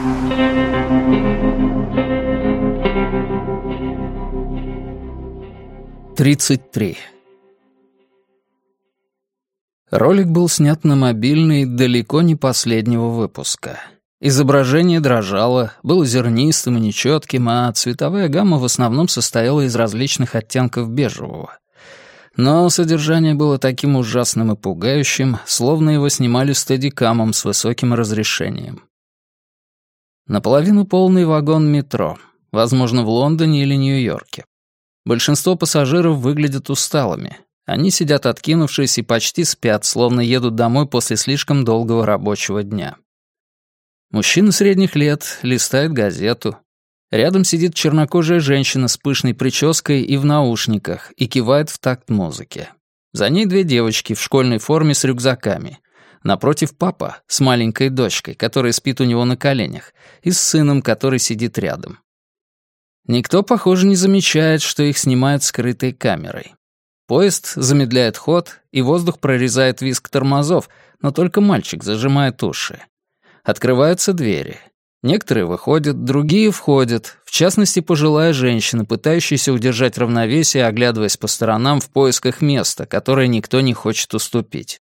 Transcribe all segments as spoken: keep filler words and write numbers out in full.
тридцать три. Ролик был снят на мобильный далеко не последнего выпуска. Изображение дрожало, было зернистым и нечетким, а цветовая гамма в основном состояла из различных оттенков бежевого. Но содержание было таким ужасным и пугающим, словно его снимали стедикамом с высоким разрешением. Наполовину полный вагон метро, возможно, в Лондоне или Нью-Йорке. Большинство пассажиров выглядят усталыми. Они сидят откинувшись и почти спят, словно едут домой после слишком долгого рабочего дня. Мужчина средних лет листает газету. Рядом сидит чернокожая женщина с пышной прической и в наушниках и кивает в такт музыке. За ней две девочки в школьной форме с рюкзаками. Напротив папа с маленькой дочкой, которая спит у него на коленях, и с сыном, который сидит рядом. Никто, похоже, не замечает, что их снимают скрытой камерой. Поезд замедляет ход, и воздух прорезает визг тормозов, но только мальчик зажимает уши. Открываются двери. Некоторые выходят, другие входят, в частности, пожилая женщина, пытающаяся удержать равновесие, оглядываясь по сторонам в поисках места, которое никто не хочет уступить.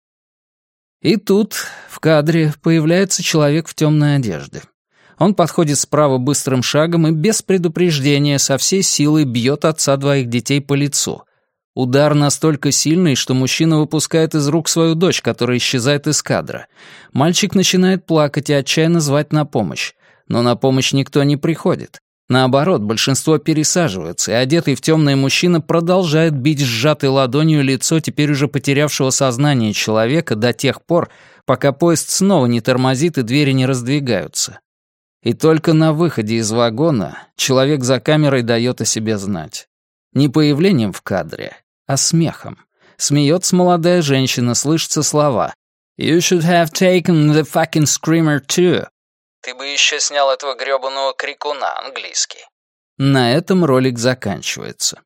И тут в кадре появляется человек в темной одежде. Он подходит справа быстрым шагом и без предупреждения со всей силой бьет отца двоих детей по лицу. Удар настолько сильный, что мужчина выпускает из рук свою дочь, которая исчезает из кадра. Мальчик начинает плакать и отчаянно звать на помощь. Но на помощь никто не приходит. Наоборот, большинство пересаживаются, и одетый в темное мужчина продолжает бить сжатой ладонью лицо теперь уже потерявшего сознание человека до тех пор, пока поезд снова не тормозит и двери не раздвигаются. И только на выходе из вагона человек за камерой дает о себе знать. Не появлением в кадре, а смехом. Смеется молодая женщина, слышатся слова «You should have taken the fucking screamer too». «Ты бы еще снял этого грёбаного крикуна, английский». На этом ролик заканчивается.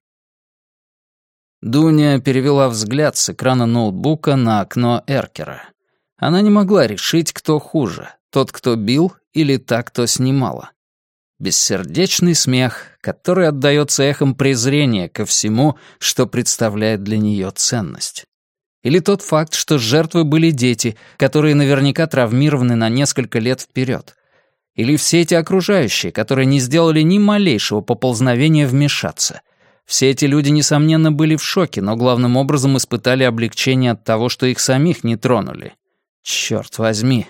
Дуня перевела взгляд с экрана ноутбука на окно Эркера. Она не могла решить, кто хуже, тот, кто бил, или та, кто снимала. Бессердечный смех, который отдаётся эхом презрения ко всему, что представляет для неё ценность. Или тот факт, что жертвы были дети, которые наверняка травмированы на несколько лет вперёд. Или все эти окружающие, которые не сделали ни малейшего поползновения вмешаться. Все эти люди, несомненно, были в шоке, но главным образом испытали облегчение от того, что их самих не тронули. Чёрт возьми.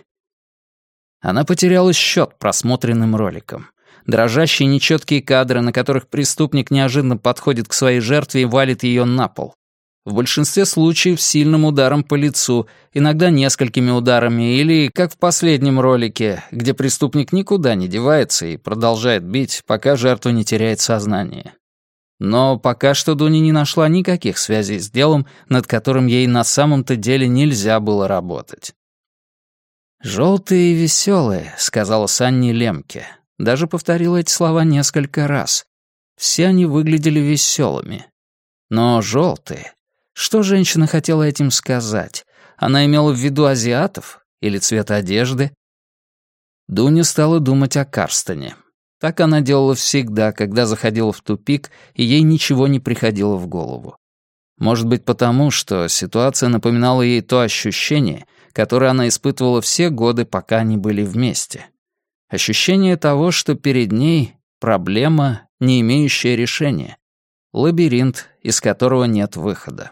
Она потеряла счёт просмотренным роликам. Дрожащие нечёткие кадры, на которых преступник неожиданно подходит к своей жертве и валит её на пол. В большинстве случаев сильным ударом по лицу, иногда несколькими ударами, или, как в последнем ролике, где преступник никуда не девается и продолжает бить, пока жертва не теряет сознание. Но пока что Дуня не нашла никаких связей с делом, над которым ей на самом-то деле нельзя было работать. «Жёлтые и весёлые», — сказала Санни Лемке. Даже повторила эти слова несколько раз. Все они выглядели весёлыми. Но жёлтые. Что женщина хотела этим сказать? Она имела в виду азиатов? Или цвет одежды? Дуня стала думать о Карстоне. Так она делала всегда, когда заходила в тупик, и ей ничего не приходило в голову. Может быть, потому, что ситуация напоминала ей то ощущение, которое она испытывала все годы, пока они были вместе. Ощущение того, что перед ней проблема, не имеющая решения. Лабиринт, из которого нет выхода.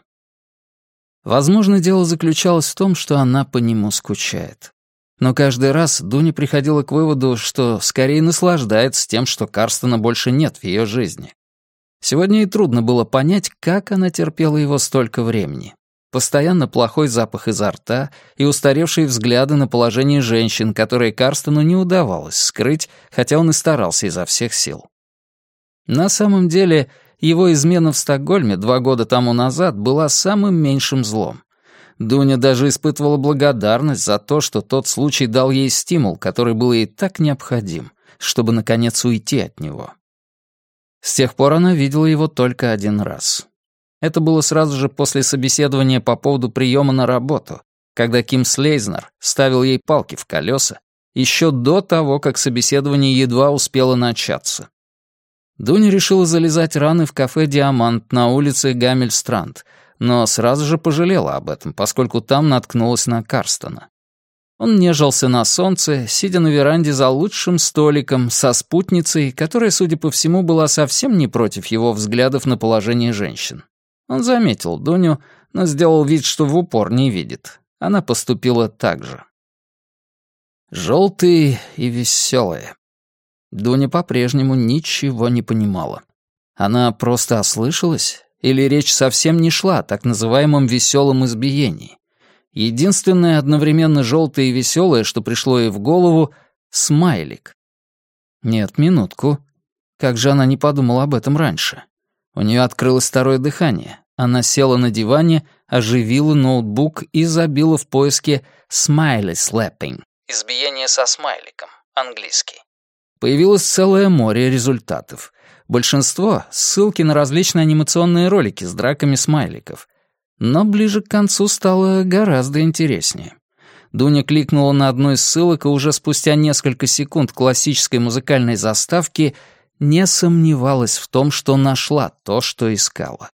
Возможно, дело заключалось в том, что она по нему скучает. Но каждый раз Дуня приходила к выводу, что скорее наслаждается тем, что Карстона больше нет в ее жизни. Сегодня ей трудно было понять, как она терпела его столько времени. Постоянно плохой запах изо рта и устаревшие взгляды на положение женщин, которые Карстону не удавалось скрыть, хотя он и старался изо всех сил. На самом деле, его измена в Стокгольме два года тому назад была самым меньшим злом. Дуня даже испытывала благодарность за то, что тот случай дал ей стимул, который был ей так необходим, чтобы, наконец, уйти от него. С тех пор она видела его только один раз. Это было сразу же после собеседования по поводу приема на работу, когда Ким Слейзнер ставил ей палки в колеса, еще до того, как собеседование едва успело начаться. Дуня решила залезать раны в кафе «Диамант» на улице Гамельстранд, но сразу же пожалела об этом, поскольку там наткнулась на Карстона. Он нежился на солнце, сидя на веранде за лучшим столиком со спутницей, которая, судя по всему, была совсем не против его взглядов на положение женщин. Он заметил Дуню, но сделал вид, что в упор не видит. Она поступила так же. Желтые и веселые. Дуня по-прежнему ничего не понимала. Она просто ослышалась? Или речь совсем не шла о так называемом веселом избиении? Единственное одновременно желтое и веселое, что пришло ей в голову — смайлик. Нет, минутку. Как же она не подумала об этом раньше? У нее открылось второе дыхание. Она села на диване, оживила ноутбук и забила в поиске «smiley slapping». Избиение со смайликом. Английский. Появилось целое море результатов. Большинство — ссылки на различные анимационные ролики с драками смайликов. Но ближе к концу стало гораздо интереснее. Дуня кликнула на одну из ссылок и уже спустя несколько секунд классической музыкальной заставки не сомневалась в том, что нашла то, что искала.